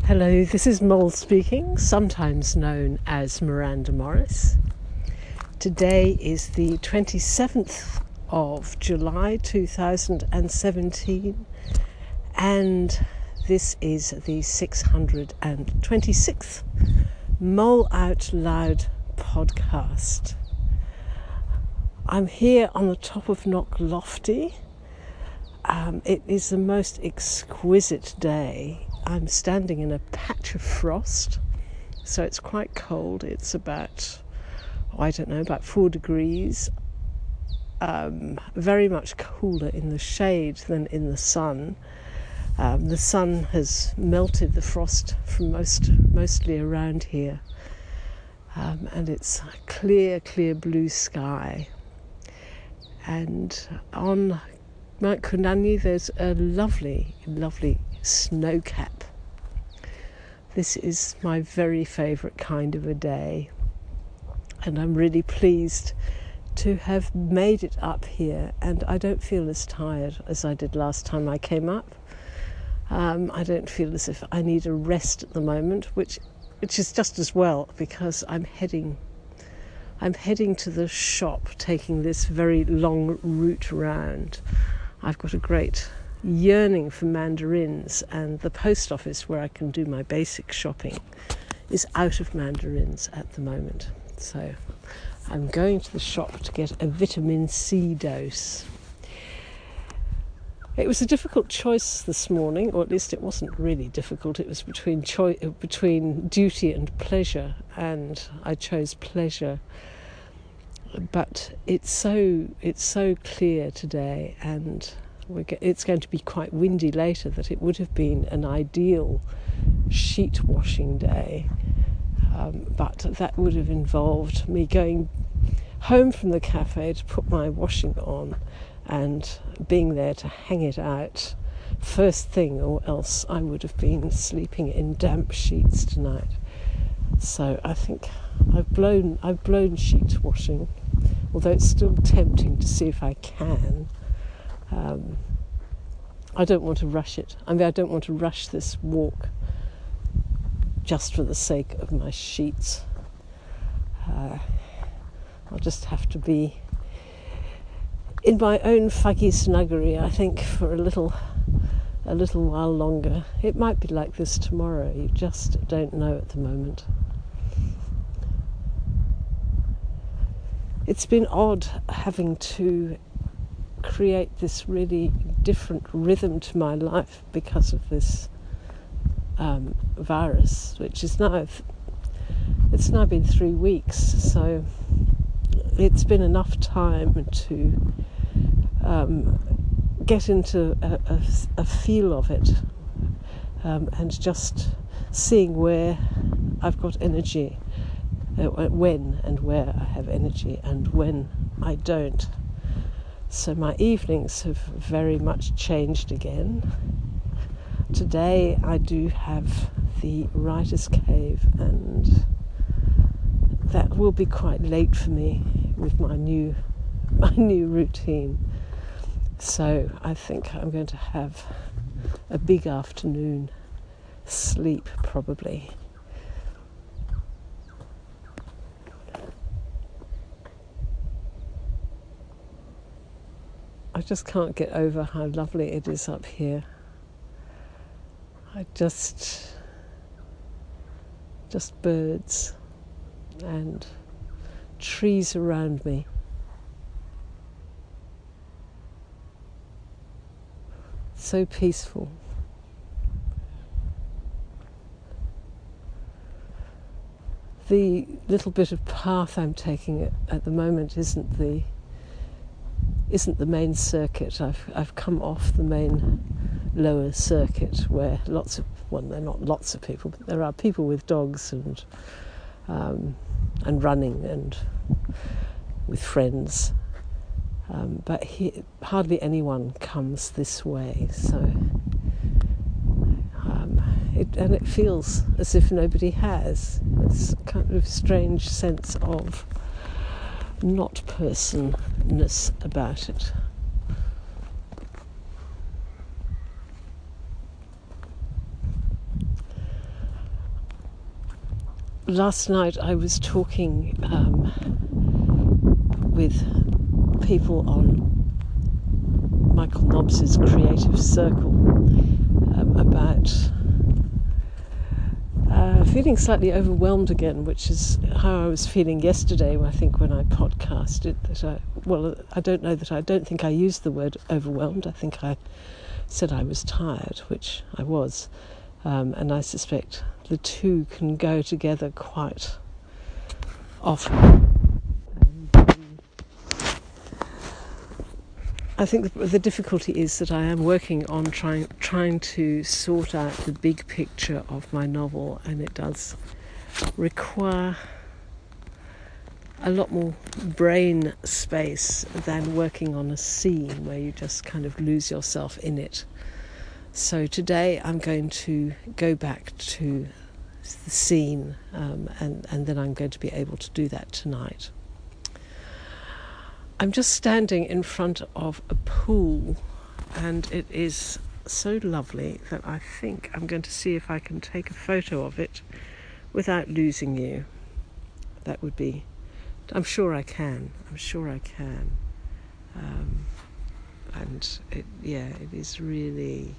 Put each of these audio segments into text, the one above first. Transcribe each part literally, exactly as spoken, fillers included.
Hello, this is Mole speaking, sometimes known as Miranda Morris. Today is the twenty-seventh of July two thousand seventeen, and this is the six hundred twenty-sixth Mole Out Loud podcast. I'm here on the top of Knocklofty. Um, it is the most exquisite day. I'm standing in a patch of frost, so it's quite cold. It's about, oh, I don't know, about four degrees. Um, very much cooler in the shade than in the sun. Um, the sun has melted the frost from most mostly around here, um, and it's a clear, clear blue sky. And on Mount Kunani, there's a lovely, lovely snow cap. This is my very favourite kind of a day, and I'm really pleased to have made it up here, and I don't feel as tired as I did last time I came up. Um, I don't feel as if I need a rest at the moment, which which is just as well, because I'm heading I'm heading to the shop, taking this very long route round. I've got a great yearning for mandarins, and the post office where I can do my basic shopping is out of mandarins at the moment. So I'm going to the shop to get a vitamin C dose. It was a difficult choice this morning, or at least it wasn't really difficult. It was between choi- between duty and pleasure, and I chose pleasure. But it's so it's so clear today, and we're ge- it's going to be quite windy later, that it would have been an ideal sheet washing day. Um, but that would have involved me going home from the cafe to put my washing on and being there to hang it out first thing, or else I would have been sleeping in damp sheets tonight. So I think I've blown I've blown sheet washing, although it's still tempting to see if I can. Um, I don't want to rush it. I mean, I don't want to rush this walk just for the sake of my sheets. Uh, I'll just have to be in my own fuggy snuggery, I think, for a little a little while longer. It might be like this tomorrow. You just don't know at the moment. It's been odd having to create this really different rhythm to my life because of this um, virus, which is now, it's now been three weeks, so it's been enough time to um, get into a, a, a feel of it, um, and just seeing where I've got energy, uh, when and where I have energy and when I don't. So my evenings have very much changed again. Today I do have the writer's cave, and that will be quite late for me with my new my new routine. So I think I'm going to have a big afternoon sleep, probably. I just can't get over how lovely it is up here. I just, just birds and trees around me. So peaceful. The little bit of path I'm taking at, at the moment isn't the isn't the main circuit. I've I've come off the main lower circuit, where lots of, well, they're not lots of people, but there are people with dogs and um, and running and with friends. Um, but he, hardly anyone comes this way, so um, it, and it feels as if nobody has. It's a kind of strange sense of not personness about it. last night I was talking um, with people on Michael Nobbs's Creative Circle um, about uh, feeling slightly overwhelmed again, which is how I was feeling yesterday, I think, when I podcasted. That I, well, I don't know that I don't think I used the word overwhelmed. I think I said I was tired, which I was, um, and I suspect the two can go together quite often. And, um, I think the, the difficulty is that I am working on trying trying to sort out the big picture of my novel, and it does require a lot more brain space than working on a scene where you just kind of lose yourself in it. So today I'm going to go back to the scene, um, and, and then I'm going to be able to do that tonight. I'm just standing in front of a pool, and it is so lovely that I think I'm going to see if I can take a photo of it without losing you. That would be, I'm sure I can, I'm sure I can. Um, and it, yeah, it is really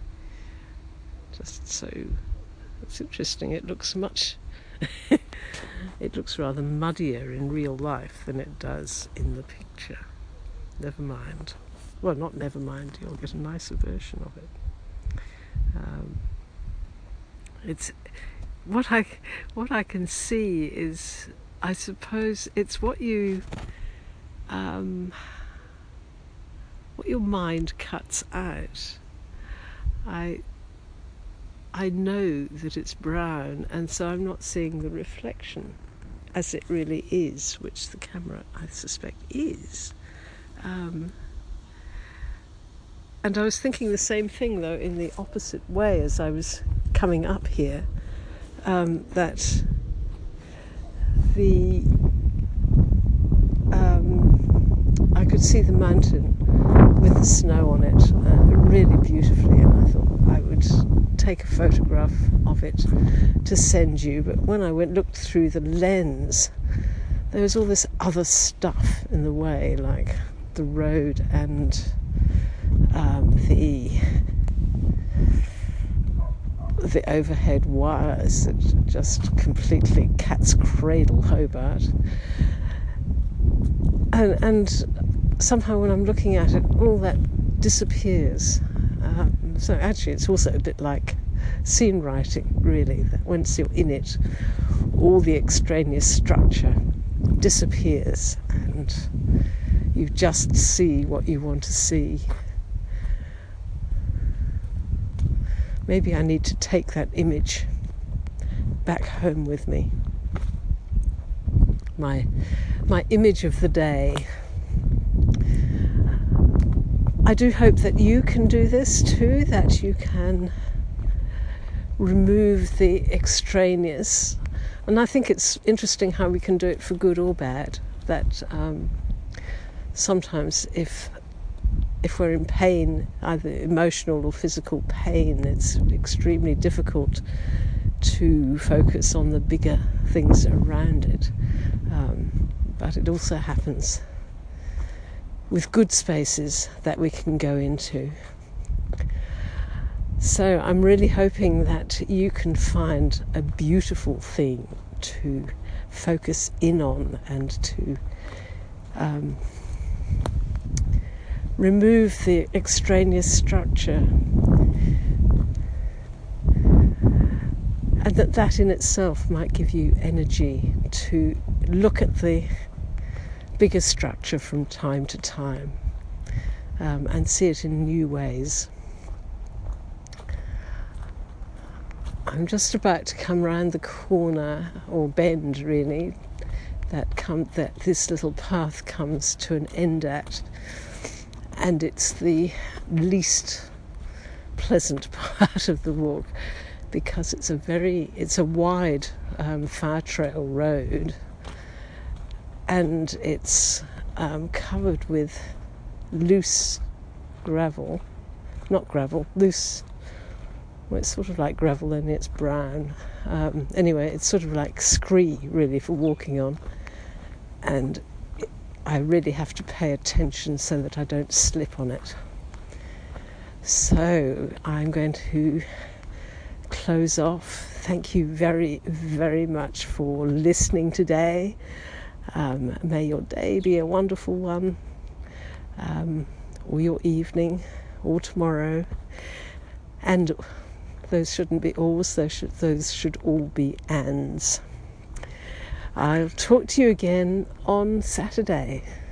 just so, it's interesting. It looks much, it looks rather muddier in real life than it does in the picture. Never mind. Well, not never mind, you'll get a nicer version of it. Um, it's, what I, what I can see is, I suppose, it's what you, um, what your mind cuts out. I, I know that it's brown, and so I'm not seeing the reflection as it really is, which the camera, I suspect, is. Um, and I was thinking the same thing, though, in the opposite way as I was coming up here, um, that the um, I could see the mountain with the snow on it uh, really beautifully, and I thought I would take a photograph of it to send you. But when I went looked through the lens, there was all this other stuff in the way, like the road and um, the the overhead wires that just completely cat's cradle Hobart. And, and somehow when I'm looking at it, all that disappears. Um, so actually it's also a bit like scene writing, really, that once you're in it, all the extraneous structure disappears and you just see what you want to see. Maybe I need to take that image back home with me. My, my image of the day. I do hope that you can do this too, that you can remove the extraneous. And I think it's interesting how we can do it for good or bad, that um, sometimes if if we're in pain, either emotional or physical pain, it's extremely difficult to focus on the bigger things around it. Um, but it also happens with good spaces that we can go into. So I'm really hoping that you can find a beautiful thing to focus in on and to um, remove the extraneous structure, and that that in itself might give you energy to look at the bigger structure from time to time, um, and see it in new ways. I'm just about to come round the corner, or bend really, that come that this little path comes to an end at, and it's the least pleasant part of the walk because it's a very it's a wide um, fire trail road, and it's um, covered with loose gravel, not gravel, loose. Well, it's sort of like gravel, only it's brown. Um, anyway, it's sort of like scree, really, for walking on. And I really have to pay attention so that I don't slip on it. So I'm going to close off. Thank you very, very much for listening today. Um, may your day be a wonderful one, um, or your evening, or tomorrow. And those shouldn't be alls, those should, those should all be ands. I'll talk to you again on Saturday.